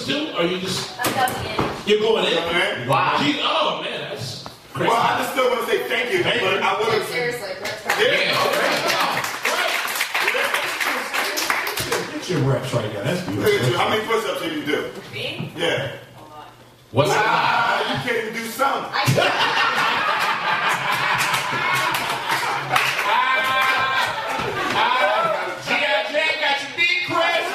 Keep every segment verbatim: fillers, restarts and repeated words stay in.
verses too? Or you just... I'm coming in. You're going in? Okay. Wow. Gee, oh, man, that's crazy. Well, I just still want to say thank you, Thank but you. I would have... Seriously, Yeah. Get your reps right now. That's Look at you. beautiful. How many push-ups did you do? Me? Yeah. What's Ah, that? you can't even do some. I can't. G I J got your big Chris.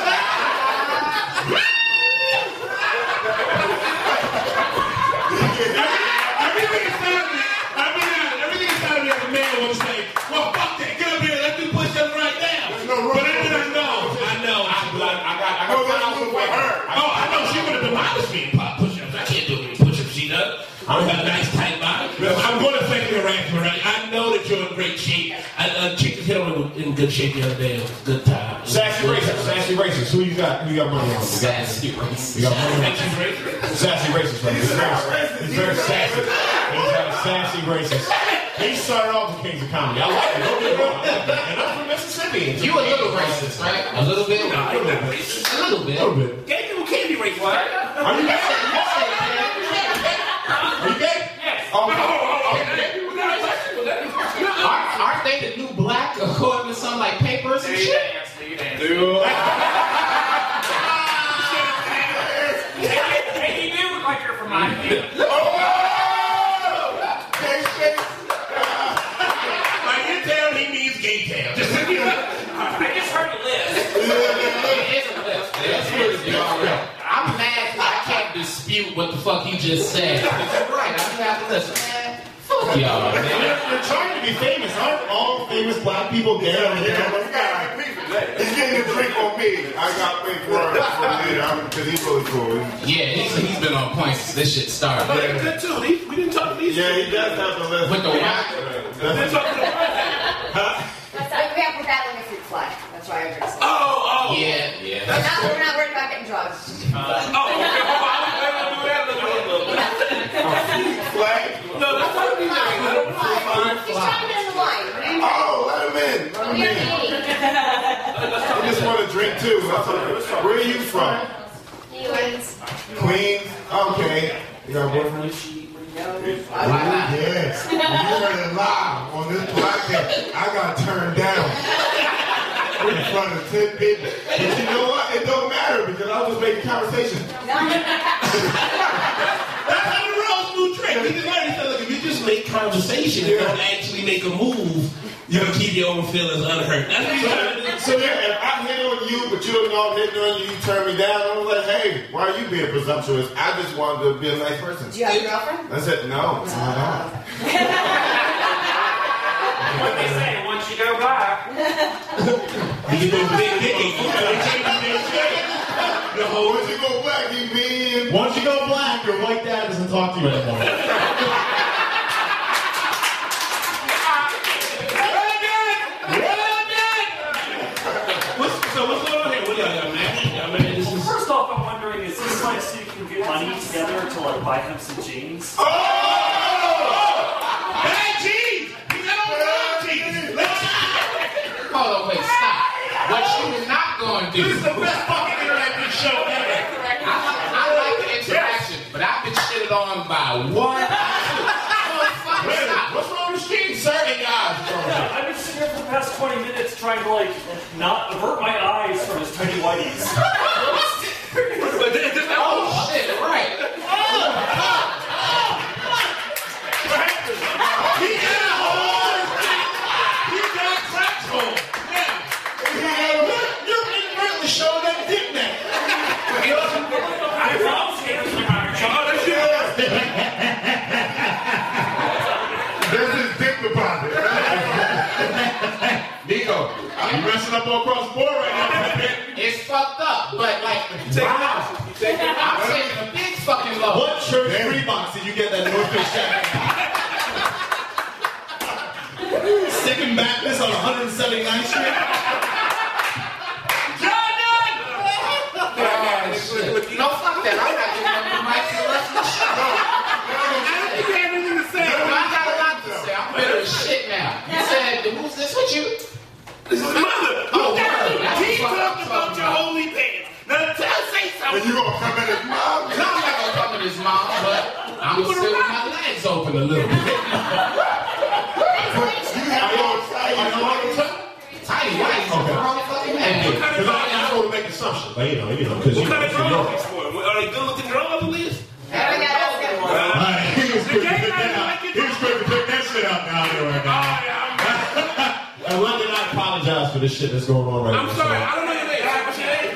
Everything inside of me, I mean, everything inside of me as a man want to say, well, fuck that, get up here, let's do push-ups right now. No, But I didn't know. I know. I, I got, I got, I No, got that's good for her. Oh, I know. She would have demolished me in pop push-ups. I can't do any push-ups she does. I don't have a nice tight body. I'm going to thank you, Ransom. Right? I know that you're in great shape. I, uh, Chick just hit on in good shape the other day. It was a good time. Sassy racist, sassy racist. Who you got? Who you got money on? Sassy racist. You got money on? Sassy racist. Sassy racist, right? He's very, he's very sassy. He's got a sassy racist. He started off with Kings of Comedy. I like it. Don't get me wrong. And I'm from Mississippi. You a little racist, right? A little bit? No, I'm not racist. A little bit. A little bit. Gay people can't be racist. What? Are you gay? Are you gay? Yes. Oh, No, no. oh, okay. We got a question. Aren't, aren't they the new black according to some like papers and shit? Dude. Hey, you do look like you're from my field. Oh! Hey, shit. Like in town, he means gay town. Just I just heard a list. It is a list. That's crazy. I'm mad because I can't dispute what the fuck he just said. You're right. I do have to listen. Man, fuck y'all, man. You're trying to be famous. Aren't all famous black people gay? I mean, You know, you got like people today. He's getting a drink on me. I got big for him because he's really cool. Yeah, he's, he's been on point since this shit started. But they're good too. These, we didn't talk to these. Yeah, he does have the list. With the whack. We didn't talk to the Huh? That's how we have we're battling a fruit fly. That's why I drink. Oh, oh. Yeah, yeah. We're not, we're not worried about getting drugs. Oh, okay. Oh, I was going to do that. Look, look, look. Flag? No, that's what we know. He's trying to get in the line. Oh, let him in. Let him We are in. eating. I just want to drink too. Where are you from? Queens. Queens? Okay. You got a boyfriend? Why not? Yes. You heard it live on this podcast. I got turned down in front of ten people. But you know what? It don't matter because I was making conversation. That's how the real smooth trick. We just learned. He said, look, if you just make conversation and don't actually make a move, you're going to keep your own feelings unhurt. That's what he's trying to do. So yeah, if I hit on you, but you don't know I'm hitting on you, you turn me down. I was like, hey, why are you being presumptuous? I just wanted to be a nice person. Do you have a girlfriend? I said, no. No. What they say, once you go black. You can go big dick. The whole, once you go black, you mean. once you go black, your white dad doesn't talk to you anymore. What's, so what's going on here? What y'all got, man? Y'all, man, this Well, is... first off, I'm wondering, is this like so you can get money together to like buy him some jeans? Oh! Hey, jeans! You got on wrong jeans! Hold on, wait, stop. What you not gonna do? This is the best fucking interactive show ever. I, I like the interaction, but I've been shitted on by one. What's wrong with jeans, sir? Hey, guys. I've been sitting here for the past twenty minutes trying to like not avert my eyes from his tiny whities. Oh shit, right. He got a hole. He got a cracked hole. Yeah. You're inadvertently showing that dick now. I promise you, it's like I'm Oh, that's yours. There's his dick deposit. Nico, you messing up all across the board right now. It's fucked up, but like, Take wow. it out. I'm taking a big fucking load. What church Reeboks did you get that North Face jacket? Second Baptist on one seventy-ninth Street? No, fuck that. I'm not giving up the mic for the rest of the show. I don't think you have anything to say. I got a lot to say. I'm bitter as shit now. You said, who's this with you? This is mother. Oh, Look at word. you. That's He what I'm talked about talking your about. holy pants. Now tell say something. And you gonna come in as mom? No, I'm not gonna come in as mom, but I'm gonna sit with my legs open a little bit. You have your tight. Tiny white. Okay. Okay. Because I, I don't want to make assumptions, but you know, you know, because you What kind of know, drawers these for? Are they good looking drawers, at least? There we go. That's good. All right, he was quick to pick that out. He was quick to pick that shit out down there right now. And London, I apologize for this shit that's going on right now. I'm sorry, I don't know your name. What's your name?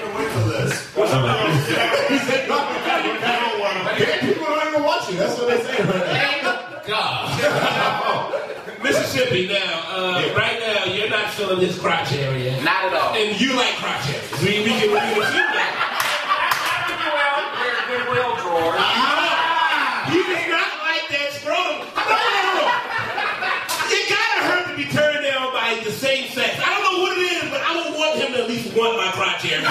He said, no, people don't even watch you. That's what they say right now. God. Mississippi, now, uh, Yeah. right now, you're not feeling this crotch area. Not at all. And you like crotch areas. We, we can, we can assume that. Wear Goodwill drawers. Ah, you do not like that scrotum. No, no, no, no. It gotta hurt to be turned down by the same sex. I don't know what it is, but I would want him to at least want my crotch area.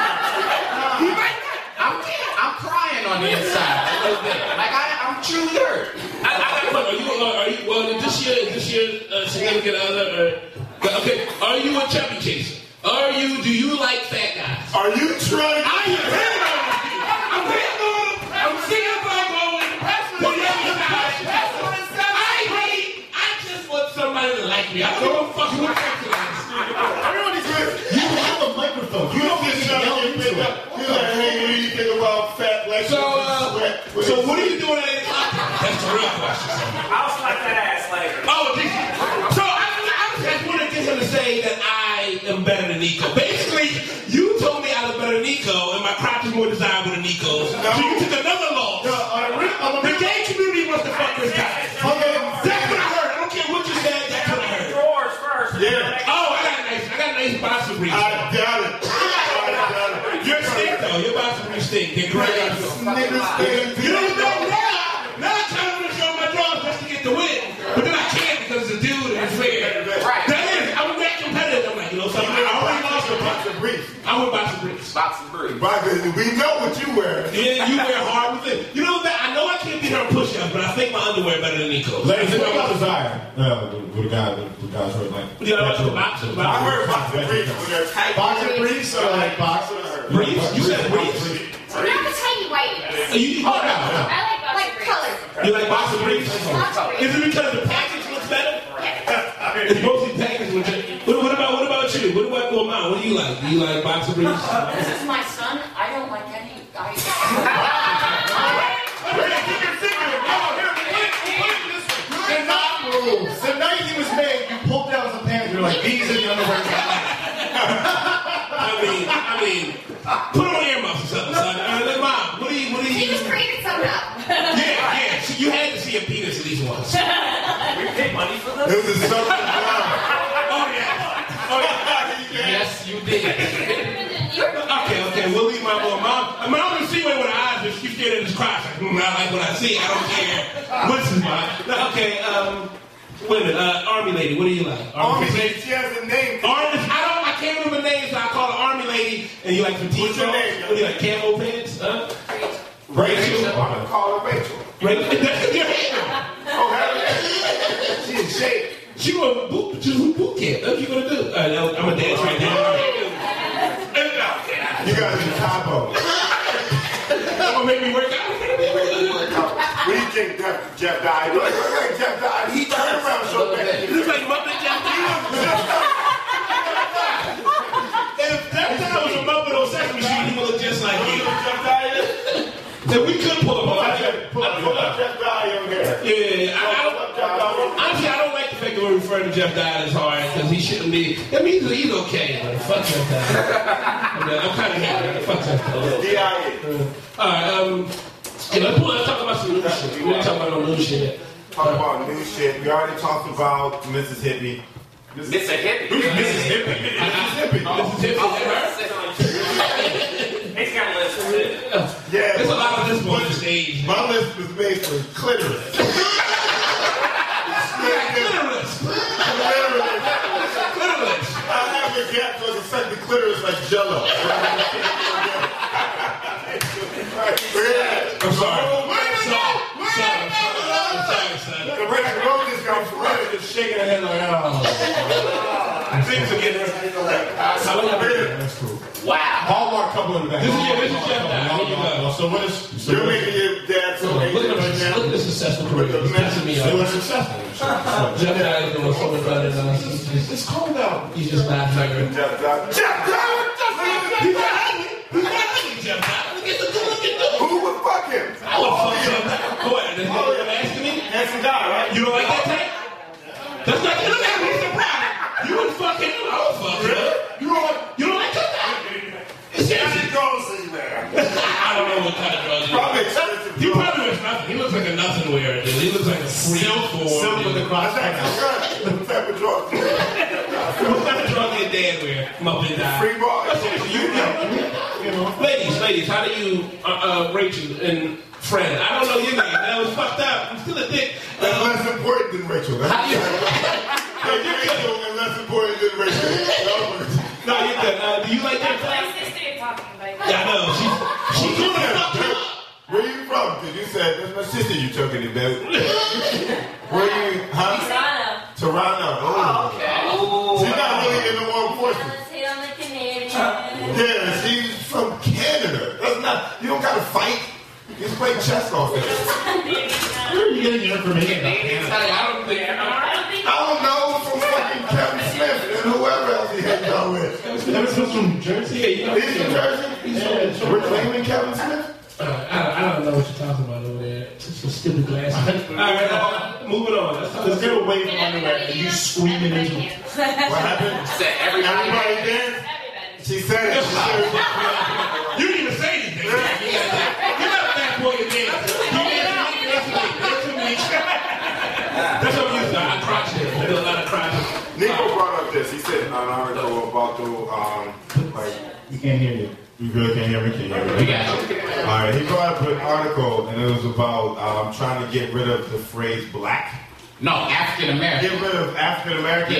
He might not. I'm, I'm crying on the inside a little bit. Like I, I'm truly hurt. I, I got a question. Are you, uh, are you, well, is this year, is this year uh, significant other? Or, okay, are you a chubby chaser? Are you, do you like fat guys? Are you trying to... I am hitting on you. I'm hitting on them. I'm seeing if I go in the press for the other side. I hate, I just want somebody to like me. I don't know what fucking what sex it is. Everybody's good. You have a microphone. You don't Just need to trying yell to into get it. You're like, hey, what do you think about fat black So, people uh, sweat with so it? what are you doing at eight o'clock? That's the real question. I'll slap that ass later. Oh, did you? So I, I just want to get him to say that I am better than Nico. Basically, you told me I was better than Nico, and my crotch is more desirable than Nico's. So you took another loss. No, on a real, on a The real, gay community wants to fuck this guy. That's what I heard. I don't care what you said. That's what I heard. Drawers first. Yeah. Oh, I got a nice, I got a nice boxer brief. I doubt it. I doubt it. Your stink though. Your boxer brief stink. They're great. Niggas stand You don't know now. Now I'm trying to show my drawers just to get the win, but then I can't because it's a dude and it's fair. Right. That is, I'm that competitive. I'm like, you know something. I already lost the Box punch. of briefs. I would buy some briefs. Box and breathe. Because we know what you wear. Yeah, you wear hard with it. You know that I know I can't beat her push-ups, but I think my underwear better than Nico's. Ladies, what about desire? No, with a guy, with guys who are like. You know, the boxer, the I boxer. heard box of briefs when they're tight. Boxer briefs or like boxers? Briefs? You said briefs. Not the tiny white. Are you, oh, no, no. I like boxer like color. You like boxer briefs? Boxer briefs. Is it because the package looks better? It's mostly package looks better. What, what about what about you? What about your mom? What do you like? Do you like boxer briefs? This is my son. I don't like any. I, The night he was made, you pulled down some pants. You're like, these are the underwear. I mean, I mean, put on earmuffs or something, son. Uh, like, mom, what do you, what do you? He just created something up. Yeah, yeah. So you had to see a penis at least once. We pay money for It this? was a something wrong. Oh yeah. Oh yeah. Yes, you did. Okay, okay. We'll leave my boy. Mom, my mom can see way with her eyes, but she scared of this crotch. Like, mm, I like what I see. I don't care. What's this, mom? No, okay. Um, wait a minute. Uh, Army lady. What do you like? Army lady, she has a name. Army. I don't. I can't remember names, so I call her Army lady. And you like petite? What's your name? What do you like? Camo pants? Huh? Rachel. I'm gonna call her Rachel. Rachel. That's your name. Oh, hell she in shape. She going boot. She's with boot camp. That's what you gonna do? All right, now, I'm gonna dance right now. You guys in Cabo. That gonna make me work out. What do you think Jeff, Jeff died? Look like Jeff died. He turned around so bad. It looks like Muppet Jeff If that guy was a Muppet on Sesame Street, he would look just like you. Jeff died. Then we could pull him Pull off. up, pull up, pull up Jeff died over here. Yeah, I, I don't, honestly, I don't like the fact that we're referring to Jeff Dye as hard because he shouldn't be. That means he's okay, but fuck Jeff Dye. I'm, I'm kind of happy. Fuck Jeff Dye. D I A. All right, um, yeah, let's, pull, let's talk about some new shit. We didn't talk about no new shit yet. Talk about new shit. We already talked about Mississippi. Mississippi. Mississippi. Mississippi. He's got a list of it. Yeah. There's a lot of this one on the stage. My list was made for clitoris. Clitoris. Clitoris. Clitoris. I have a gap because it's like the clitoris like jello. I'm sorry. I'm sorry. I'm sorry, son. The Rick Road just got flooded. Just shaking her head like, oh. Things are getting. That's cool. Wow. Hallmark couple in the back. This is your, this is Jeff now. Here you go. So what is? So You're what making your dad so Look angry at right the now. look at the successful career. It's pissing me They were off. successful. Jeff now is doing so much better than us. He's just, It's cold out. he's just laughing like a Jeff, Jeff, Jeff, He's not ugly. He's not ugly, Jeff. Look at the good looking dude. who would fuck him? I would fuck Jeff. Go ahead. That's what you're asking me. Handsome guy, right? You don't like that type? That's not you. Look at me. He's a brother. You would fuck him. I would fuck him. You don't like. You don't like that type? It's He goes in there. I don't know what kind of drugs. Probably expensive. He probably wears nothing. He looks like a nothing wearer, dude. He looks like a freak. Silk with the cross. That's actually good. What type of drug? What kind of drug your dad wear? Come up and die. Free ball. You know. Ladies, ladies, how do you, uh, uh, Rachel and Fred? I don't know your name. That was fucked up. I'm still a dick. That's Uh, less important than Rachel. That's how do you? Rachel is less important than Rachel. No, you're good. Uh, do you like that? My sister you're talking about. Yeah, I know. She, she doing it fucked up. Where you from? Because you said, that's my sister you talking about. Where you, huh? Toronto. Toronto. Oh, Okay. She's not really in the armed forces. Yeah, she's from Canada. That's not, you don't gotta fight. You just play chess off it. Where are you getting your information about Canada? I don't think. I don't know, from fucking Kevin Smith and whoever else he hanging out with. That was from New Jersey. Yeah, you know. He's from Jersey? Yeah, We're claiming Kevin Smith? Uh, I, don't, I don't know what you're talking about over there. Just some stupid glasses. All right, uh, moving on. Let's, Let's get away from underwear and you screaming into it. What happened? Said everybody. Everybody dance? She said it. She said it. you didn't even say anything. You're not a bad boy in there. You didn't answer me. Answer me. That's what I'm used to. I cry shit. I do a lot of crying. Nico brought up this. He said an article about the, um, like, You can't hear you. You really can't hear me? Can you hear me? We got you. all right, he brought up an article, and it was about um, trying to get rid of the phrase black. No, African American. Get rid of African American.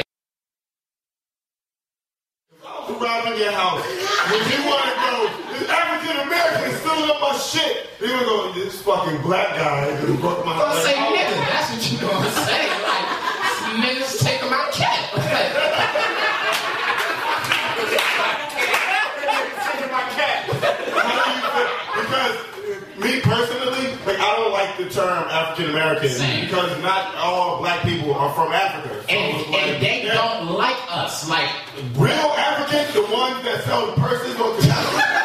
If I was around your house, when you want to go, this African American stealing up my shit. They gonna go, this fucking black guy just broke my Don't say leg. nigga. That's what you gonna say. Like, niggas taking my cat. How do you feel? Because me personally, like I don't like the term African American Same. because not all black people are from Africa. So And, it's like, and they yeah. don't like us. Like, Real Africans, the ones that sell purses on the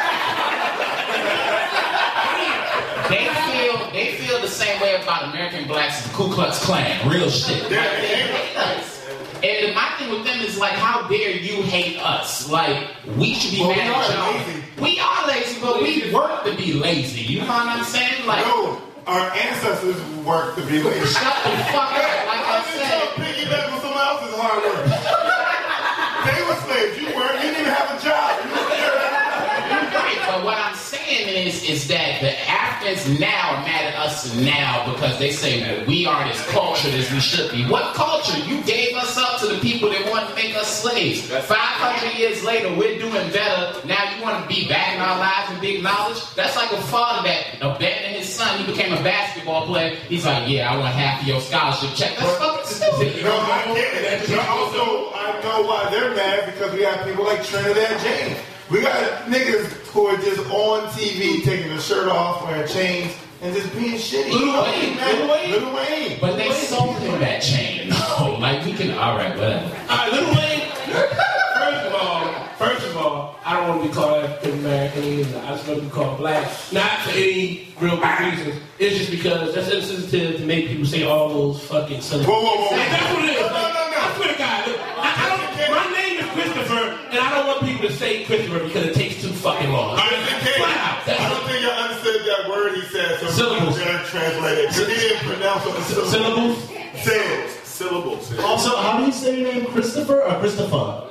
they feel they feel the same way about American blacks as the Ku Klux Klan. Real shit. Like, they hate us. And my thing with them is like, how dare you hate us? Like, we should be Well, we mad are at y'all. lazy. We are lazy, but we work to be lazy. You know what I'm saying? Like, No, our ancestors worked to be lazy. shut the fuck up. Like I I didn't said. tell piggyback on someone else's hard work. They were slaves. You weren't. You didn't even have a job. You were there. Right, but what I'm saying is, is that the Africans now are mad at us now because they say, well, we aren't as cultured as we should be. What culture? You gave us up to the people that want to make us slaves. five hundred years later, we're doing better. Now you want to be back in our lives and be acknowledged? That's like a father that abandoned his son. He became a basketball player. He's like, yeah, I want half of your scholarship check. That's fucking stupid. No, I get it. But also, I know why they're mad because we have people like Trinidad James. We got niggas who are just on T V taking their shirt off, wearing chains, and just being shitty. Lil Wayne, Lil Lil Wayne. Lil Wayne. But they sold him that chain. No, like we can, all right, whatever. All right, Lil Wayne. First of all, first of all, I don't want to be called African American either. I just want to be called black. Not for any real good reasons. It's just because that's insensitive to make people say all those fucking silly. Whoa, whoa, whoa. Like, that's what it is. No, no, no, no. I swear to God, look, I, I don't. My name is Christopher, and I don't want people to say Christopher because it takes too fucking long. I didn't think I don't think y'all understood that word he said, so Syllables. I'm going to translate it. Because he didn't pronounce the syllables. Syllables? Say it. Syllables. Also, how do you say your name? Christopher or Christopher?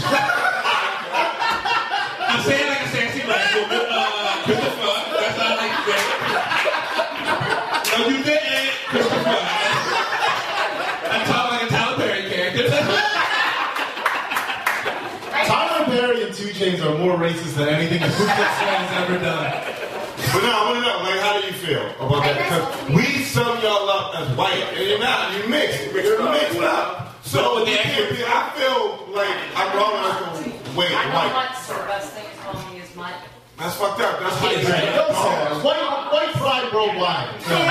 I'm saying like a sexy black woman, uh, Christopher. That's how I like to say it. No, you didn't, Christopher. I talk like a Tyler Perry character. Tyler Perry and Two Chainz are more racist than anything the Ku Klux Klan has ever done. But no, I want to know, like, how do you feel about that? Because we sum y'all up as white, and you're not. You're mixed. You're mixed up. So with the you can't be, I feel like I'm wrong enough to wait, I know white. what's the best thing is called That's fucked up. That's what Hey, it's man, don't say that. White, white pride worldwide.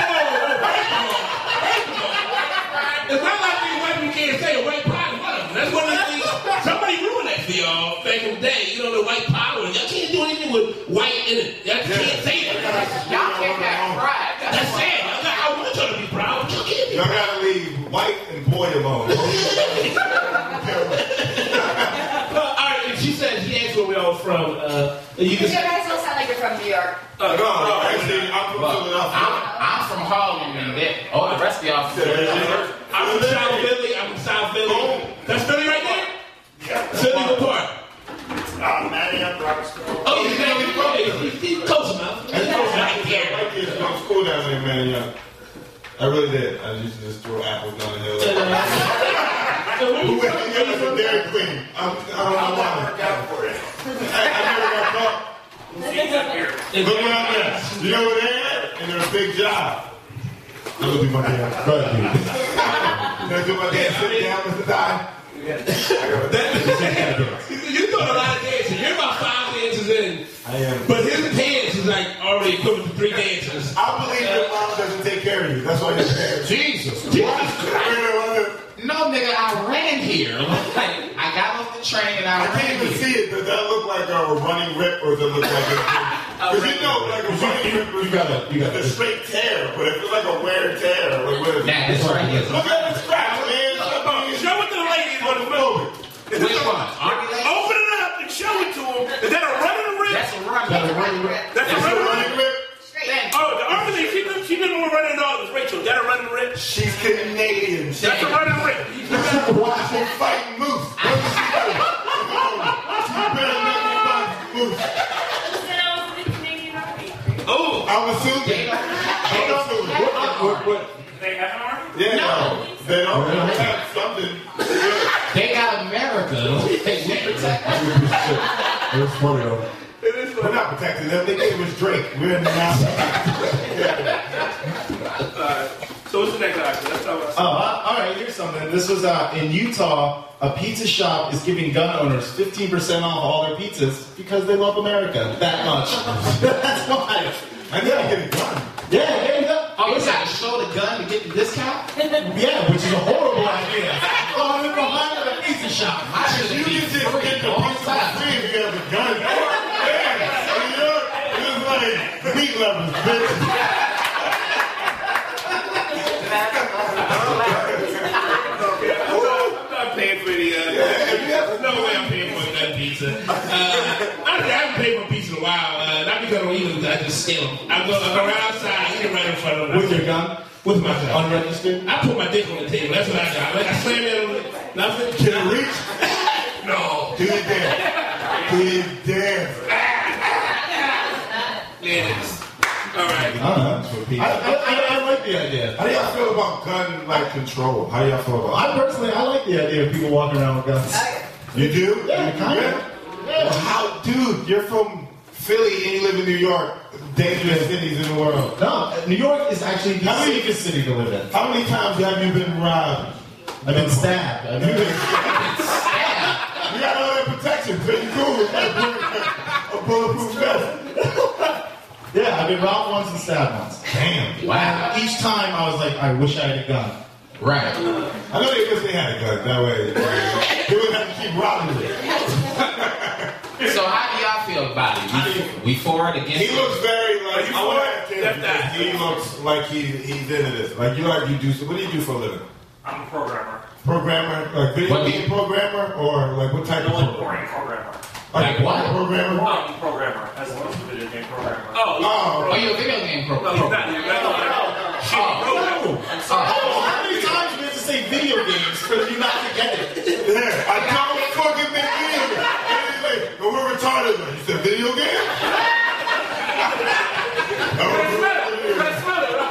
It's not like these white people can't say a white power. One of them. That's one of the things. Somebody ruined that for y'all back in the day. You know, the white power. Y'all can't do anything with white in it. Y'all can't say that. Y'all can't have pride. That's sad. Y'all got, I want y'all to be proud. Y'all can't be Y'all proud. gotta leave white and boy alone. All right, and she said she asked where we all from. Uh, you You just, guys don't sound like you're from New York. uh, No, no, actually, I'm from Well, Philadelphia. I'm, I'm from Harlem, and that, oh, the rest of y'all from Philadelphia. I'm from South Philly. I'm from South Philly. That's Philly right there? Philly, what part? Uh, Maddie up, Robertsville. Oh, you know, he's close enough. He's close right there. White kids went to school down there, man. Yeah. I really did. I used to just throw apples down the hill. So where Who you went from? to get us a Dairy Queen? I'm, I don't know why. I, I never got caught. Look around there. You know what they had? And they're a big job. I'm gonna do my dance. Go ahead, dude. I'm gonna do my dance. Sit down, Mister Dye. You doing a lot of dancing. You're about five dances in. I am. But his dance is like already equivalent to three dances. I believe your mom doesn't take care of you. That's why you're there. Jesus. No, nigga, I ran here. Like, I got off the train and I, I can't ran even here. see it. Does that look like a running rip or does it look like a... Because you know, like a running rip is You gotta, you like a gotta. straight tear, but if it's like a wear tear, like what is it? Nah, this right here. Look at the scratch, man. Show it to the ladies on the phone. Which one? Army lady? Open it up and show it to them. Is that a running rip? That's a run. That's a running rip. That's a It's a running running rip? rip. Oh, the army lady, she didn't, she didn't want to run it all. It was Rachel. Is that a running rip? She's Canadian. She's That's a running rip. watching fighting moose. What is she doing? She better not be fighting moose. Listen, I was in the Canadian Army. Oh. I'm assuming. They don't, I'm assuming. What, what? They have an army? Yeah, No. they don't they have something. they got America. They we protect them. It was funny though. We're not protecting them. They gave us Drake. We're in the mountain. So what's the next option? Let's talk about Oh, uh, all right. Here's something. This was uh, in Utah. A pizza shop is giving gun owners fifteen percent off all their pizzas because they love America that much. That's why. I need to get a gun. Yeah, there you go. Oh, you got to show the gun to get the discount? Yeah, which is a horrible idea. Oh, they're behind at a pizza shop. I should You be can just free get the all the pizza time. free if you have a gun. Yeah, you know, it's like meat lovers, bitch. I'm not paying for the, uh, no way I'm paying for a gun pizza. Uh, I haven't paid for pizza in a while, uh, not because I don't eat them, I just steal them. I go, I go right outside, I eat it right in front of them. With your gun? With my gun. Unregistered? I put my dick on the table, that's what I got. Like, I slam it on it, nothing. Can it reach? No. Do your dance. Do your dance. Yeah. All right. I don't know. I, I, I, I like the idea. How do y'all feel about gun like control? How do y'all feel about I personally, I like the idea of people walking around with guns. it? You do? Yeah, kind of. Yeah. Well, how, dude, you're from Philly and you live in New York, dangerous cities in the world. No, New York is actually the How many- safest city to live in. How many times have you been robbed? I've been stabbed. I've You've been, been You got all that protection, so you cool with that a bulletproof vest. yeah, I've been robbed once and stabbed once. Damn. Wow. Each time I was like, I wish I had a gun. Right. I know they wish they had a gun, that way they wouldn't have to keep robbing it. So how do y'all feel about it? We, we for it, against He it? looks very like, you I for want it? to ask him Left because eye. he looks like he, he's into this. Like you like you do, so what do you do for a living? I'm a programmer. Programmer, like video What do game you- programmer, or like what type I'm of a programmer? boring programmer. Like Like what? Programmer? Boring programmer, as opposed to video game programmer. Oh, Oh, Oh, you're a video game no, pro. he's not. He's not. Shit, bro. Oh, how many times do we have to say video games for you not to get it? yeah, I don't fucking make video games. And he's like, but we're retarded. Like, you said video game? Oh, Let's smell it.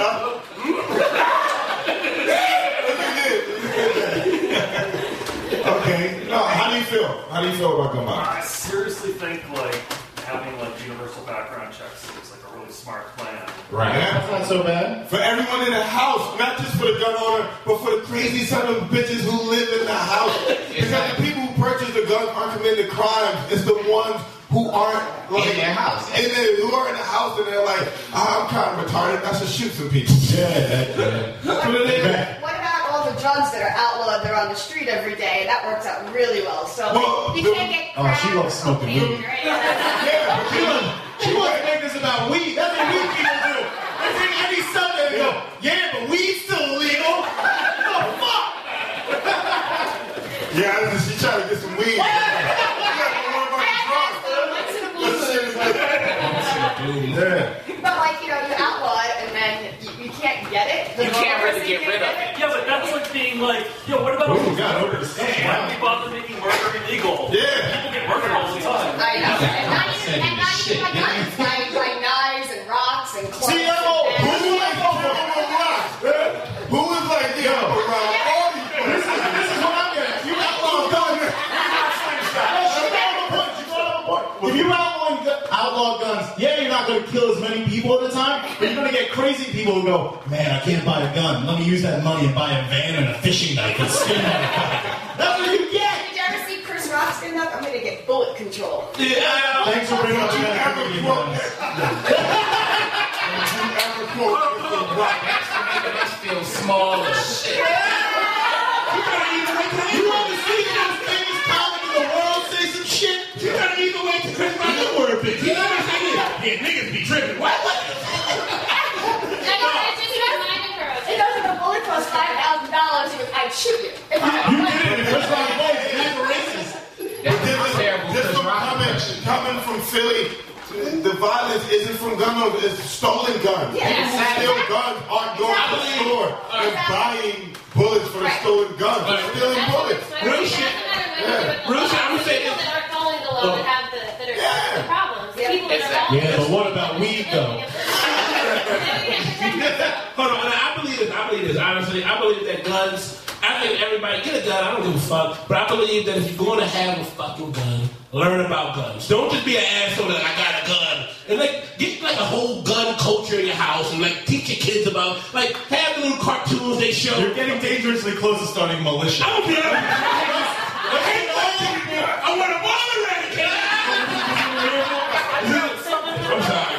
okay. No, how do you feel? How do you feel about gun violence? I seriously think like having like universal background checks is like a really smart plan. Right. That's not so bad. For everyone in the house, not just for the gun owner, but for the crazy son of bitches who live in the house. Because the people who purchase the the guns aren't committing the crimes. It's the ones who aren't like in their house, and then who are in the house and they're like, oh, I'm kind of retarded. I should shoot some people. Yeah, that, yeah. That's what it is. What about all the drugs that are outlawed? They're on the street every day. That works out really well. So Well, you the- can't get Oh, crack she loves smoking cocaine, weed. right? Yeah, but She you wants, she wants to make this about weed. That's what weed people do. They take any Sunday and go, yeah, but weed's still illegal. What the fuck? yeah, she's trying to get some weed. You gotta go worry about the drugs. This shit is like- Yeah. But like, you know, you outlaw it and then you, you can't get it. The You can't wrong really person get can't rid of it. Yeah, but that's like being like, yo, what about Oh, God, over the Hey, why don't we bother making murder illegal? Yeah. People get murdered all the time. I know. And not even, Sending and not this even shit, by guns, by, by knives and rocks and clubs. See, yo, and Who is like, oh, Who is like, yo, around all these This is, this is what I'm getting. You outlaw guns. No, she got on the point. She got on the point. If you outlaw, gu- outlaw guns, yeah, you're not going to kill as many people at a time, but you're going to get crazy people who go, man, I can't buy a gun. Let me use that money and buy a van and a fishing knife and skin motherfucker. That's what you get. Did you ever see Chris Rock stand up? I'm gonna get bullet control. Yeah. Thanks for bringing up Don't you that. ever quote that. Don't you ever quote Chris Rock. Making us feel small as shit. You ever see the most famous comic in the world say some shit? You gotta either way to Chris Rock or word bitch. You know what I'm saying? Yeah, niggas be tripping. What? What? I know, I just reminded her. It doesn't a bullet cost five thousand dollars. He goes, I'd shoot you. If you You did it in Chris Rock's voice. That's racist. That's This is- terrible. this Chris from Rock coming, impression. coming from Philly, the violence isn't from gun owners, it's stolen guns. Yeah, People who exactly. steal guns aren't going to the Exactly. store and Exactly. buying bullets for the Right. stolen guns. They're Right. stealing bullets. Real shit. Real shit, I'm gonna say people this. that are calling the law that have the, that are Yeah. the problems. The people that are Exactly. calling Yeah, but what about weed, though? Hold on, and I believe this. I believe this. Honestly, I believe that guns. I think everybody get a gun. I don't give a fuck. But I believe that if you're going to have a fucking gun, learn about guns. Don't just be an asshole that I got a gun. And like get like a whole gun culture in your house and like teach your kids about like have the little cartoons they show. You're getting dangerously close to starting militia. I don't care. I hate all people. I want them all eradicated. I'm sorry.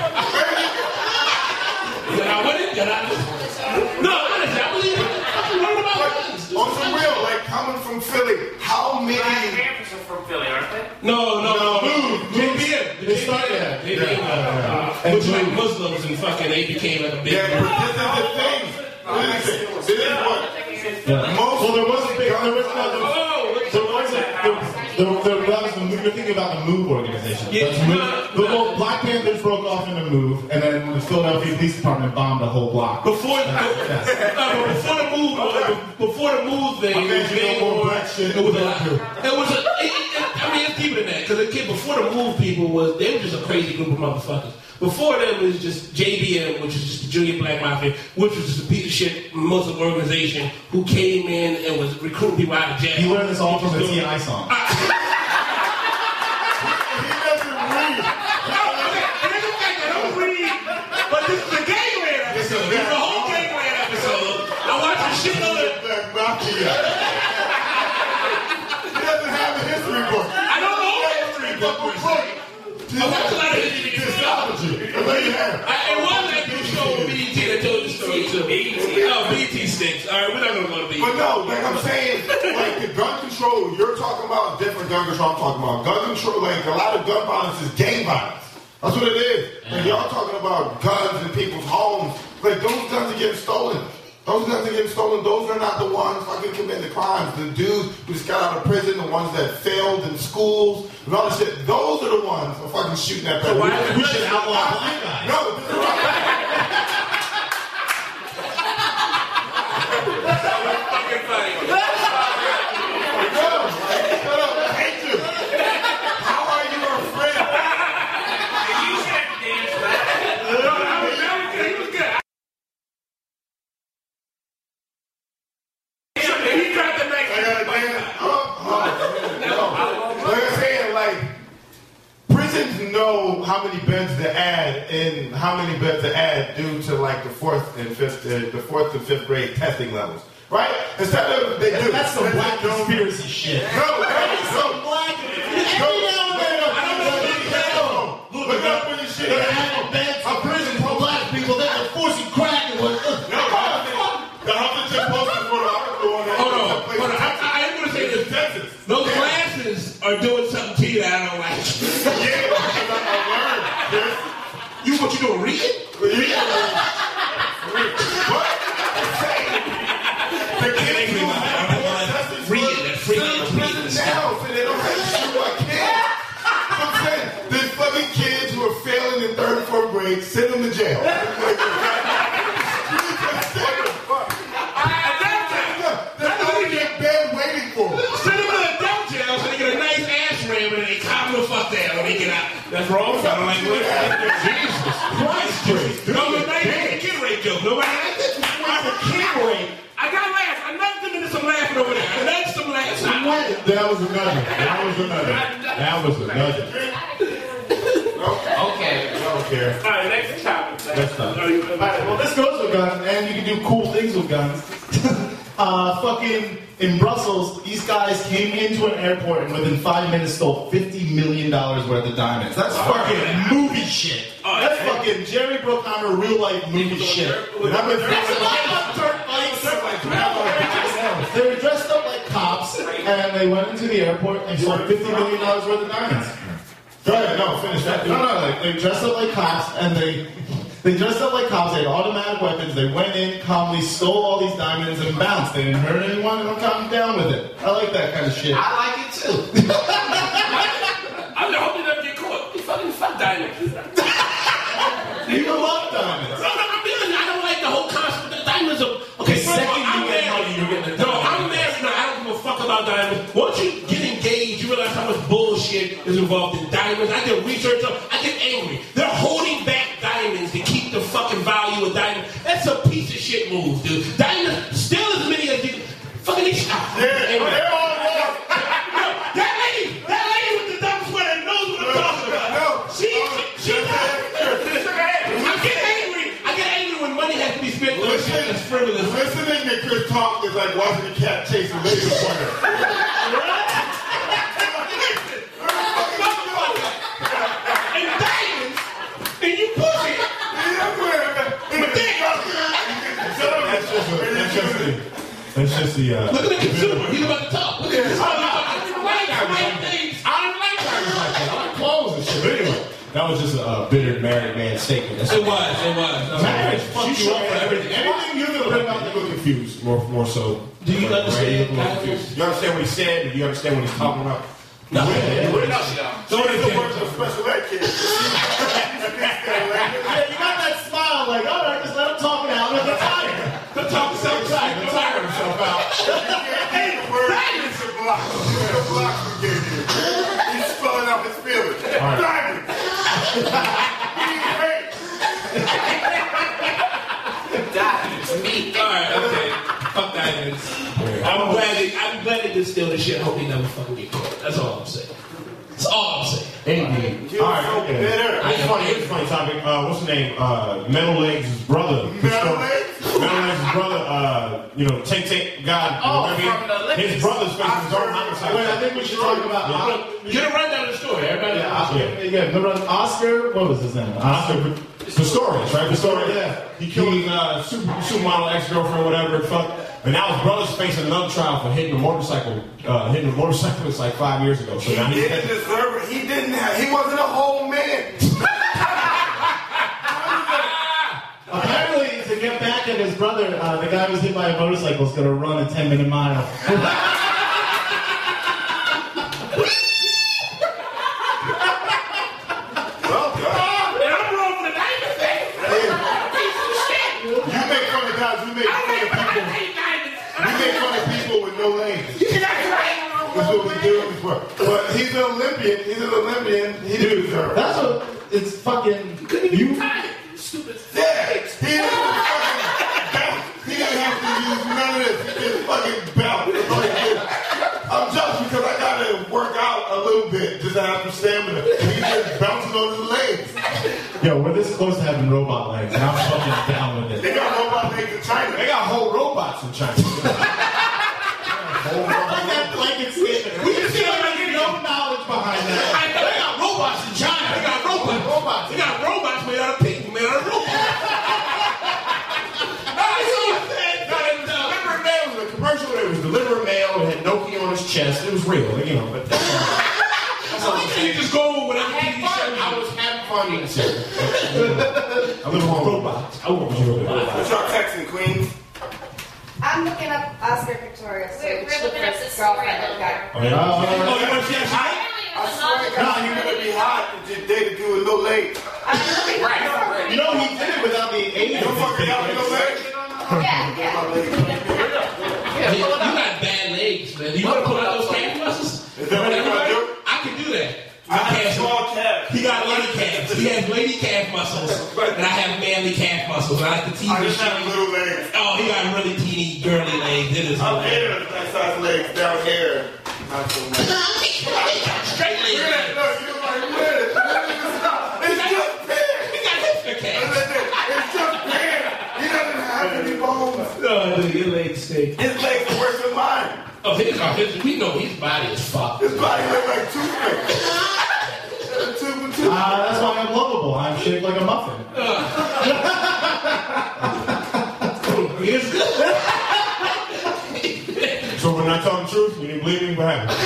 Did I win it? Did I? No, honestly, I believe it. I learn about guns. On some real, like coming from Philly, how many? Panthers are from Philly, aren't they? No, no, no. Move. J B M. They started that. They became uh, which like Muslims and fucking they became like a big Yeah, group. but this is the thing. Listen, this is what Yeah. most. Well, there was a big. There was no. Oh, look. There was a. There, there, there, that was the move. You're thinking about the MOVE organization. Yeah. That's MOVE. The whole Black Panthers broke off in a MOVE, and then the Philadelphia Police Department bombed a whole block. Before, uh, before the move, uh, before the move thing, it was way more. It was a lot. It was a. It, it, I mean, it's deeper than that because before the move, people was they were just a crazy group of motherfuckers. Before them, it was just J B M, which is just the Junior Black Mafia, which was just a piece of shit Muslim organization who came in and was recruiting people out of jail. You learned this all from the T I song. He doesn't read. And it's the fact that I don't read, but this is a gangland episode. This is a whole gangland episode. I watched a shitload of. Black Mafia. He doesn't have a history book. I don't know the history book per se. I watched a lot of history Christology. That's all you have. I, it was that good show on B E T that told the story too. Oh, B E T sticks. All right, we're not gonna go to B E T. But no, like I'm saying, like the gun control, you're talking about different gun control. I'm talking about gun control. Like a lot of gun violence is gang violence. That's what it is. And y'all talking about guns in people's homes. Like those guns are getting stolen. Those guns are getting stolen. Those are not the ones fucking committing the crimes. The dudes who just got out of prison, the ones that failed in schools, and all this shit. Those are the ones who are fucking shooting at people. why- We should outlaw black guys. No, this is what Fucking funny. No, shut up. I hate you. How are you our friend? You should have to dance for that. No, no, no, he was good. He dropped the next I gotta dance. Oh, oh, no. Like I'm saying, like, prisons know how many beds to add and how many beds to add due to like the fourth and fifth, uh, the fourth and fifth grade testing levels, right? Instead of they do. That's some Instead black of- conspiracy shit. No, That is no, some black That's wrong. I don't like women. Jesus Christ. Nobody liked the kid rape joke. Nobody liked it. Kid rape. I got laugh. I nudged them into some laughing over there. I nudged some laughing. That was another. That was another. That was another. Okay. I don't care. All right, next topic. Next topic. All right, well, this goes with guns, and you can do cool things with guns. uh, fucking in Brussels, these guys came into an airport and within five minutes stole fifty million dollars worth of diamonds. That's fucking movie shit. That's fucking Jerry Bruckheimer real life movie shit. Remember, that's a lot of dirt bikes. They were dressed up like cops, and they went into the airport and stole fifty million dollars worth of diamonds. Go ahead, no, finish that. No, no, like, they dressed up like cops, and they they dressed up like cops. They had automatic weapons. They went in, calmly stole all these diamonds and bounced. They didn't hurt anyone, and I'm calm down with it. I like that kind of shit. I like it too. I'm hoping they don't get caught. You fucking fuck diamonds. You love diamonds. No, no, I'm feeling. I don't like the whole concept. The diamonds are okay. The First of second all, you I'm get married. money, you get the No, I'm married. No, I don't give a fuck about diamonds. Once you get engaged, you realize how much bullshit is involved in diamonds. I did research on. I get angry. They're holding back diamonds to keep the fucking value of diamonds. That's a piece of shit move, dude. Diamonds, still as many as you. Fucking these. Yeah, they're all wrong. No, that lady, that lady with the dumb sweater knows what I'm talking about. No. She, she, she I get angry. I get angry when money has to be spent on shit that's frivolous. Listening to Chris talk is like watching a cat chase a laser pointer. And diamonds, and you pussy. But then, That's just a, that's just the, that's just the, uh... look at the consumer. He's about to talk. Look at this. I don't like things. I don't like diamonds like that. I like clothes and shit. But anyway, that was just a uh, bitter married man statement. That's It was, it was. marriage She fucks you up showed for everything. Everything you're gonna bring up, you look confused. More, more so. Do you understand? You look confused. You understand what he said? Do you understand what he's talking about? No. No, she don't. So it's the work of special ed kids. Yeah, you got that smile, like, all right, just let him talk it out. Let him talk it. Don't talk himself out. Don't tire himself out. Hey, diamonds are blocks. The blocks we gave you. He's spelling out his feelings. Diamonds. Diamonds, me. All right, okay. Fuck diamonds. I'm glad they, I'm glad they did steal the shit. I hope they never fucking get caught. That's all I'm saying. That's all I'm saying. Indeed. All right, okay. Here's a funny, here's a funny topic. Uh, what's the name? Uh, Metal Legs' brother. Metal Legs? Metal Legs' brother, uh, you know, Tank Tank God. Oh, you know what from the I mean? Olympics. His brother's facing his own homicide. Wait, I think we should talk about... Get a rundown of the story. Everybody. Yeah, Oscar, yeah, remember Oscar, what was his name? Oscar Pistorius, right? Pistorius. Yeah. He killed his uh, super, supermodel ex-girlfriend, whatever, fuck. And now his brother's facing another trial for hitting a motorcycle, uh, hitting a motorcyclist like five years ago. So He now he's didn't deserve it. He didn't have, he wasn't a whole man. Apparently, to get back at his brother, uh, the guy who was hit by a motorcycle is going to run a ten-minute mile. Well, God. And I'm wrong for the diamond thing. Piece of shit. You make fun of guys. We make I fun don't of like people. hate diamonds. We make fun of people with no lanes. You're not right. That's what we do. But he's an Olympian. He's an Olympian. He didn't deserve it. That's what, it's fucking, you, Stupid. Yeah, he didn't fucking bounce. He didn't have to use none of this. He just fucking bounce. I'm jealous because I gotta work out a little bit just to have some stamina. And he's just bouncing on his legs. yo, we're this close to having robot legs, and I'm fucking down with They it. got robot legs in China. They got whole robots in China. I like that blanket statement. We just feel like there's no knowledge behind that. I know they got robots in China. They got robots. robots. They got robots made out of people, made out of robots. Delivering mail was a commercial. It was delivering mail. It had Nokia on his chest. It was real, you know. But that's all. That's all I'm You saying. just go with whatever I T V had show. fun. I was having fun eating cereal. I live on robots. I want you to What's y'all texting, Queens? I'm looking up Oscar Victoria, so We're- which we're the looking up first this story girlfriend a little that got. Oh, yeah. Oh, you want to see how she I swear to God, you're gonna be hot and just date a dude with no legs. Right. You know, he did it without the aid. You fucking got no legs? Yeah, yeah. Yeah, You pull it up. got bad legs, man. You want to pull out those calf muscles? Is that what you gonna do? I can do that. I My have calves- small calves. He got a lot of weak calf muscles, and I have manly calf muscles. I like the tease I the just have shit. little legs. Oh, he got really teeny, girly legs. It is I'm hilarious. here, that size legs down here. Not so much. Straight Look at legs. that, look, you like, where? It's just pants. He got hipster calves. It's just pants. He doesn't have any bones. Oh, dude, your legs stink. His legs are worse than mine. Oh, his, oh, his, we know his body is fucked. His body looks like toothpaste. Tooth and tooth. Uh, that's why I'm lovable. I'm shaped like a muffin. He's good. So when I tell the truth, you didn't believe me, what happened?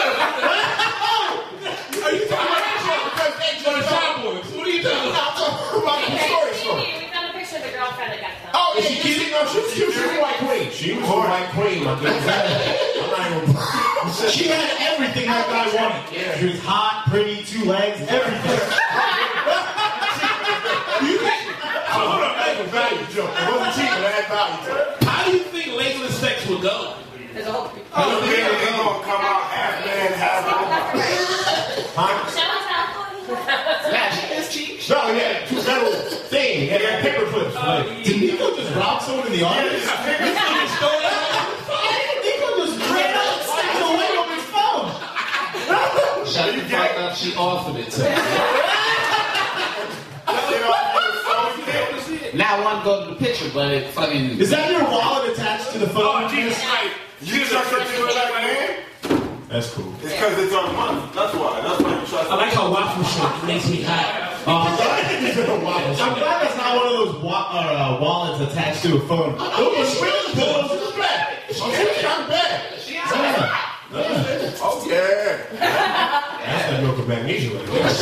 Are you talking about for the Cowboys? What are you talking about? About the story, story. We found a picture of the girlfriend that got killed. Oh, is she kidding? No, she was, she was a white queen. She was a white queen. Like, I'm not even... She had everything that guy wanted. Yeah. She was hot, pretty, two legs, everything. You think, So hold on, that's a value joke. It wasn't cheap, but it had value to it. how do you think legless sex would go? There's a whole. Oh, yeah, they're gonna come out half man, half woman. Show us how. Magic is cheap. No, yeah, two metal thing. Yeah, yeah, paper clips. Like, Did Nico just rob someone in the audience? Nico just ran out and snapped away on his phone. Shut the fuck up. She offered it to me. Now I want to go to the picture, but it fucking. Is that your wallet attached to the phone? Oh, Jesus Christ. You trust her to a black man? that's cool. It's because it's our money. That's why. That's why you trust I like how waffle shit makes me hot. Uh, I'm glad that's not one of those wa- uh, wallets attached to a phone. Those are really good. Those are bad. I'm bad. Oh, yeah. That's that milk of magnesia right there.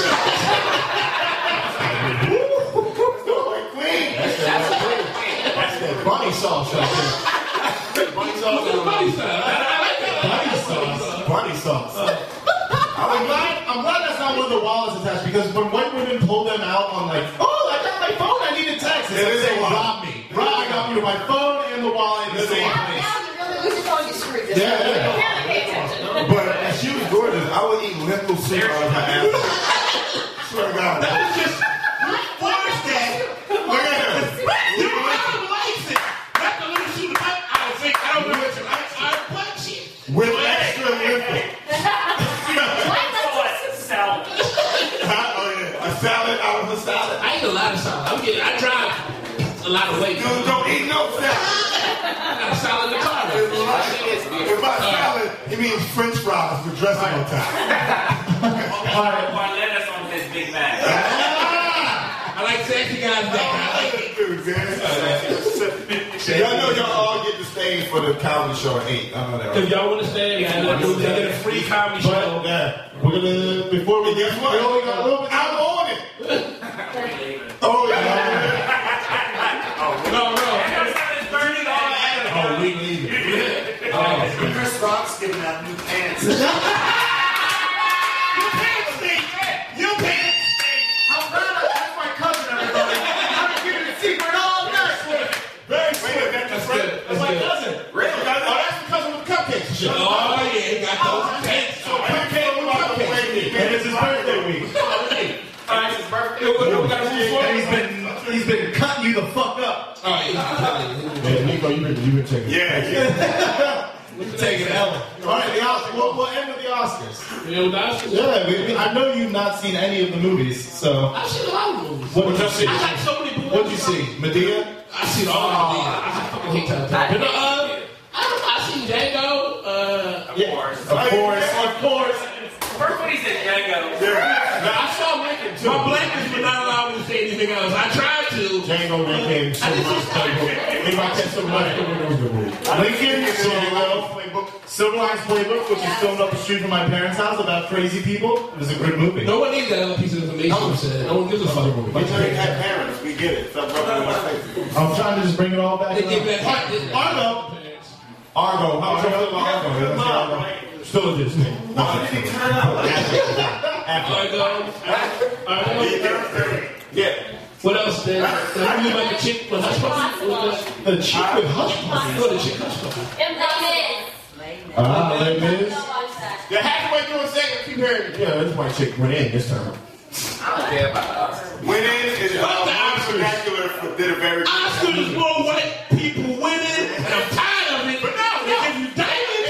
Like queen. That's that, that's that bunny sauce right there. Bunny sauce. Somebody said, I like that. Bunny sauce. Bunny sauce. I'm glad, I'm glad that's not one of the wallets attached because when white women pull them out on like, oh, I got my phone, I need a text. It's It like is a saying, wallet. rob me. Rob, I got you my phone and the wallet in the same Now, place. now you really lose your phone, you screwed this. Yeah, yeah. You gotta pay attention. But if she was gorgeous, I would eat lentil soup out of her ass. Swear to God. That was just, what is that? Look at her. You probably likes it. Not the little shoot up. I don't think, I don't know what you like. I punch it. With extra lentil. Salad. Huh? Oh, yeah. A salad out of a salad. I eat a lot of salad. I'm getting, I drive a lot of weight. Dude, don't eat no salad. I got a salad in the car. It's like, if by salad, he means French fries with dressing on top. Or lettuce on his Big Mac. I like sexy guys that I like it. Dude, man. Y'all know y'all all get to stay for the comedy show at eight. I know that, If right? y'all want to stay, man, we'll get a free comedy But, show. yeah, we're gonna, before we And guess get, what? we only got a little bit. I'm on it. Oh, yeah. No, no. Burning all Oh, we leave it. Oh. Chris Rock's giving out new pants. You pants stink. You pants stink. I'm proud of that's my cousin, everybody. I've been keeping a secret all night. Very sweet. That's good. That's my cousin. Really? Oh, that's the cousin with the cupcakes and shit. Oh, yeah, he got those pants. So cupcake with cupcake. And it's his birthday week. All right, it's his birthday. We got a move And forward. he's been, he's been cutting you the fuck up. Oh, yeah. Yeah, Nico, you been, you been taking Yeah, yeah. We're taking it Ellen. All right, the Oscars. We'll, we'll end with the Oscars. You know, that's Yeah, we, we, I know you've not seen any of the movies, so I've seen a lot of movies. what did you see? I like so many movies. What'd you see? Medea? I seen all of them. I fucking hate that. But, uh, I don't know. I seen Django. Uh, Of course. Of course, of course. First when he said Django. I saw Lincoln too. My blankets would not allow me to say anything else. I tried to. Django, Lincoln, Civil Rights Playbook. Maybe I catch some money. Lincoln, Civil, Civil Rights Playbook, which is filmed up the street from my parents' house about crazy people. It was a good movie. No one needs that other piece of information. No, said. No one gives a fuck. But you ain't had parents. We get it. Stop rubbing in my face. I'm trying to just bring it all back They give that around. shit. Argo. Argo, how was your feel about Argo? Good mom. Still a Disney. Why did he turn out? Yeah. What else? Then the movie like a chick with hush puppy. What was that? The chick with hush puppy. Oh, the chick hush puppy. And Les Ah, Les Mis. Mis. Watch that. Yeah, halfway through a second, keep hearing. Yeah, this white chick went in this time. I don't care about the Oscars. Went in did a very good Oscars is more white people winning, and I'm tired of it. But no, they give you diamonds.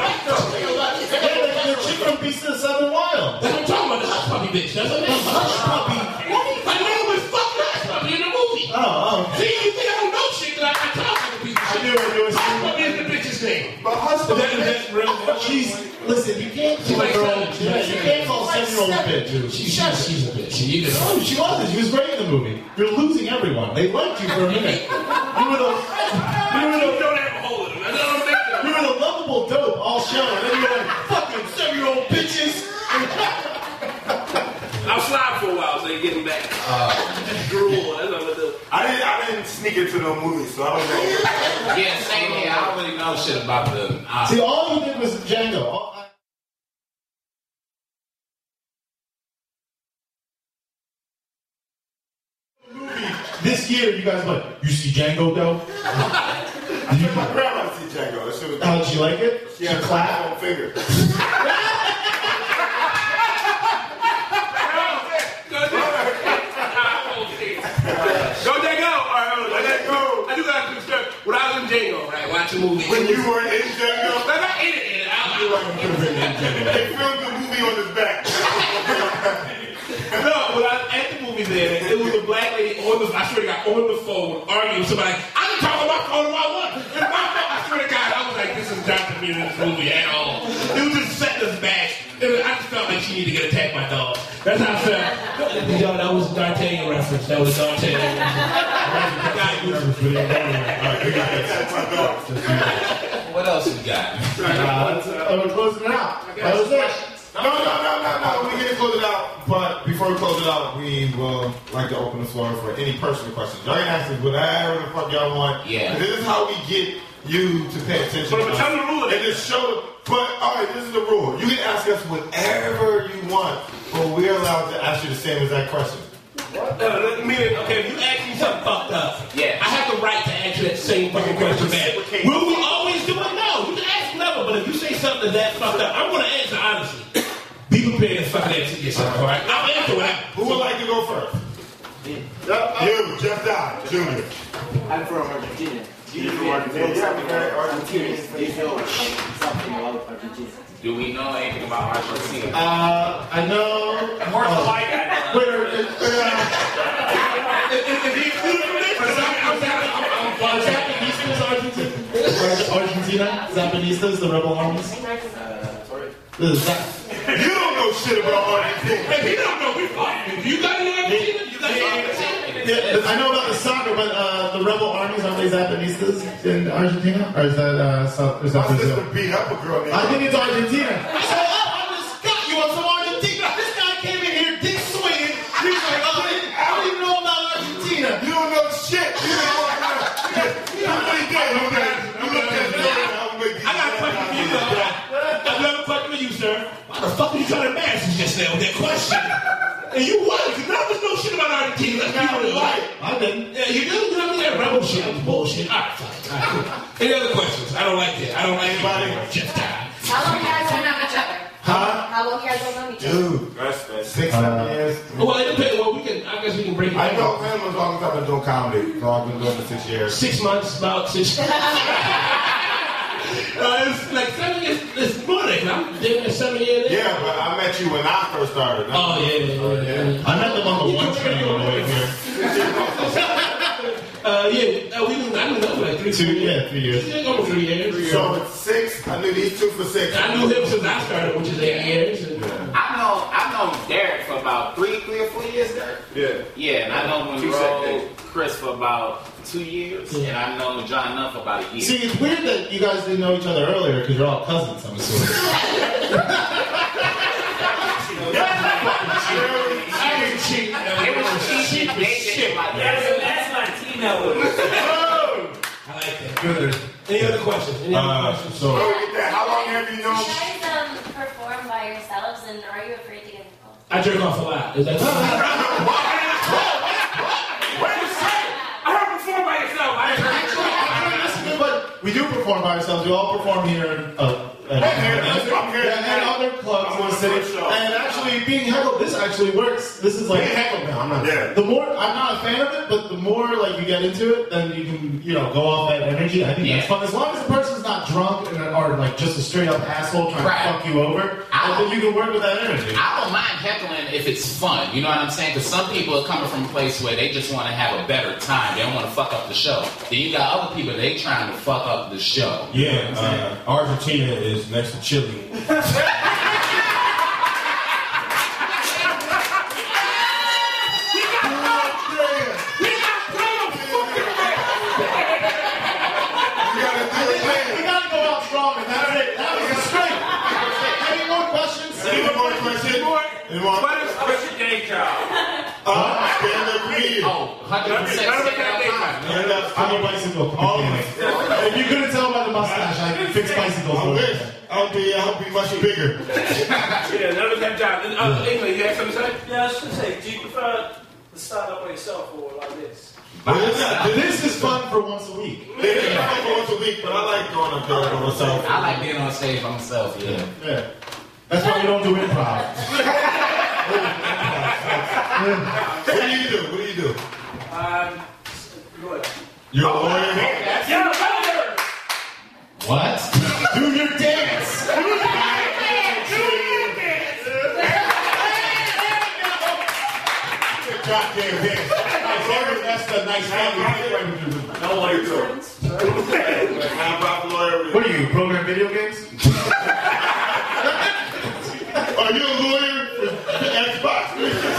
The chick from Beast of the Southern Wild. That's what I'm talking about, the Hush Puppy bitch. That's her name. Hush Puppy. Her name was fucking Hush Puppy in the movie. Oh, oh. See, you think I don't know shit because I, I talk like a piece of shit. I knew it. It was Hush Puppy is the bitch's name. But Hush Puppy, That, that's real. She's, listen, you can't call like a girl, seven. you can't call a seven-year-old a bitch. She, she, she's a bitch. You know. Oh, she wasn't. She was great in the movie. You're losing everyone. They liked you for a minute. You were the, you were the, don't have a hold of them. I don't think so. you were the lovable dope all show, and then you were like, fucking seven-year-old bitches. I'll slide for a while so you get him back. Uh, drool. That's what I'm gonna do. I didn't, I didn't sneak into no movie, so I don't know. Yeah, same here. I don't really know shit about the. Uh, See, all you did was Django. All, I, movie this year, you guys went, you see Django though? I took my grandma to see Django. That shit was How did you like it? She had a clap on finger. Go Django! Alright, let that go. I do got to start. When I was in Django, right, watching movies. When you were in Django? I'm not in it, in it. I was They filmed the movie on his back. No, when I was at the movie there, it was a black lady on the, I swear to God, on the phone, arguing with somebody. I can talk on my phone if I want. It's my phone. I swear to God, I was like, this is not to me in this movie at all. It was just setting us back. It was, I just felt like she needed to get attacked by dogs. That's how I felt. Yo, that was a D'Artagnan reference. That was a D'Artagnan reference. what else we got? uh, uh, we're closing it out. That was it. No, no, no, no, no. We're going to close it out. But before we close it out, we will like to open the floor for any personal questions. Y'all can ask us whatever the fuck y'all want. Yeah. And this is how we get you to pay attention. But tell them the rule. And just show. But, all right, this is the rule. You can ask us whatever you want, but we're allowed to ask you the same exact question. What? Uh, meaning, okay, if you ask me something fucked up, Yeah. I have the right to ask you that same fucking question back. Will we always do it? No. You can ask whatever, but if you say something that fucked up, I'm going to answer honestly. Be prepared to fucking answer yourself, all right? I'll answer whatever. Who would like to go first? You, Jeff Dye, Junior. I'm from Argentina. You're from Argentina. Yeah, Argentina. Do you know something about Argentina? Do we know anything about Argentina? Uh, I know. More than oh. white guy. Wait, uh, uh, If he excluded from this, I'm uh, Zapatistas, Argentina? Argentina? Zapatistas, the rebel armies? Uh, sorry. The Zap- You don't know shit about Argentina. If he don't know, we fighting. You got any Argentina? You got any Argentina? Yeah, I know about the soccer, but uh, the rebel armies, aren't they Zapatistas in Argentina? Or is that, uh, South, is that My Brazil? sister beat up a girl named I think it's Argentina. So, oh, I just got you on some Argentina. This guy came in here, dick swinging. He's like, oh, I don't even know about Argentina. You don't know shit. You don't know what you really did. You look at you look at I got a question for you, though. I have a question for you, sir. Why the fuck are you trying to embarrass us just now with that question? And you won, because none of us know shit about Argentina. Let's be real. Right. I didn't. Yeah, you do? You know what I mean? That rebel shit is bullshit. All right, fine. All right, cool. Any other questions? I don't like that. I don't like anybody. Just time. How long you guys been known each other? Huh? How long you guys been known each other? Dude, that's, that's six, seven years. Well, it depends. Well, we can, I guess we can break it I down. know him as long as I've been doing comedy. So I've been doing it for six years. Six months, about six. Uh, it's like seven years. It's more than I'm doing it seven years. Yeah, but I met you when I first started. Oh yeah, yeah, yeah, yeah. I met them on the one train on the way here. uh, yeah, uh, we knew. I knew them for like three, Two, four years. yeah, three years. Yeah, over three years. So it's six. I knew these two for six. I knew him since I started, which is eight years. And, I know I know Derek for about three, three or four years. Derek. Yeah. Yeah, and I know Monroe, Chris for about two years, Yeah. and I know John Nuff for about a year. See, it's weird that you guys didn't know each other earlier because you're all cousins, I'm assuming. I didn't cheat. It was cheating. They did like That's, that. that's Latino. I like that. Good. Any other questions? Any other Uh, questions? so, How long have you You known? guys um, perform by yourselves, and are you afraid to get involved? I jerk off a lot. Is that I heard perform by yourself. I heard. but we do perform by ourselves. We all perform here in, uh, and, and, I'm here and, and other clubs in the city. And actually, being heckled, this actually works. This is like heckled now. I'm not. Yeah. The more I'm not a fan of it, but the more like you get into it, then you can you know go off that energy. I think Yeah. that's fun as long as the person's not drunk and or like just a straight up asshole trying Right. to fuck you over. I- Then you can work with that energy. I don't mind heckling if it's fun. You know what I'm saying? Because some people are coming from a place where they just want to have a better time. They don't want to fuck up the show. Then you got other people, they trying to fuck up the show. Yeah, uh, Argentina is next to Chile. We gotta go out strong, and that's it. That was a straight. Any more questions? Any more questions? Any more? What is what's your day job? Uh, stand-up comedian. Oh, one hundred percent Let me- let me stand get up. Stand up. I'm a bicycle mechanic. If you couldn't tell by the mustache, I can fix bicycles. I wish. I'll be, I'll be much bigger. Yeah, none of that job. Uh, England, you have something to say? Yeah, I was just gonna say, do you prefer the stand-up by yourself or like this? This is fun for once a week. It is fun for once a week, but I like going up there by myself. I like being on stage by myself, yeah. Yeah. That's why we don't do improv. What do you do? What do you do? Um, lawyer. You're a lawyer? Yeah, lawyer! What? Do your dance. Goddamn dance. That's the nice family. No lawyer friends. How about lawyer? What are you, program video games? Are you a lawyer for Xbox?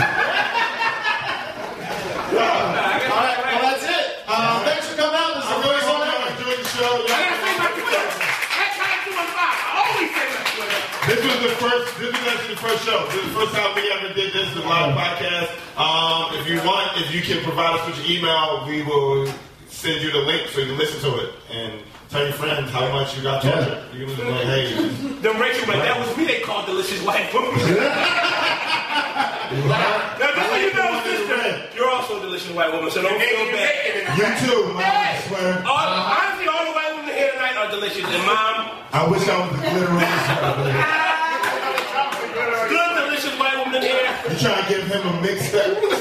All right, well, that's it. Uh, thanks for coming out. This is I the really first hope one y'all ever. enjoyed the show. I gotta say my Twitter. That's how I do my five. I always say my Twitter. This was the first. This was actually the first show. This is the first time we ever did this, the live podcast. Um, if you want, if you can provide us with your email, we will send you the link so you can listen to it and tell your friends how much you got tortured. You can just be like, hey. The Rachel, but that was me they called delicious white woman. Now, just so you know, sister, you're also a delicious white woman, so don't feel bad. You too, mom. I swear. All, honestly, all the white women here tonight are delicious. And mom, I wish I was the glitter on this one. good delicious white woman here. You trying to give him a mixtape? Look,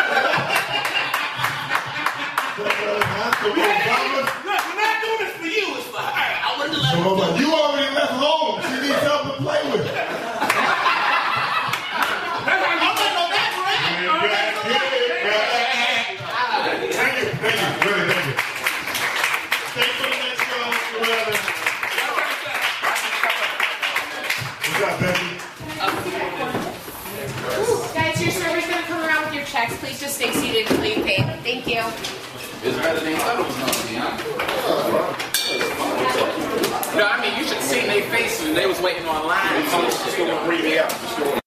we're not doing this for you. It's for her. I wouldn't let So I'm her. like, you already left home. She needs something to play with. Thank you, thank you, really, thank you. Stay for the next show, whatever. What's up, Becky? Guys, your server's gonna come around with your checks. Please just stay seated until you pay. Thank you. It's better than you thought it was going to be, huh? No, I mean, you should have seen their faces when they was waiting online. Just gonna bring me out.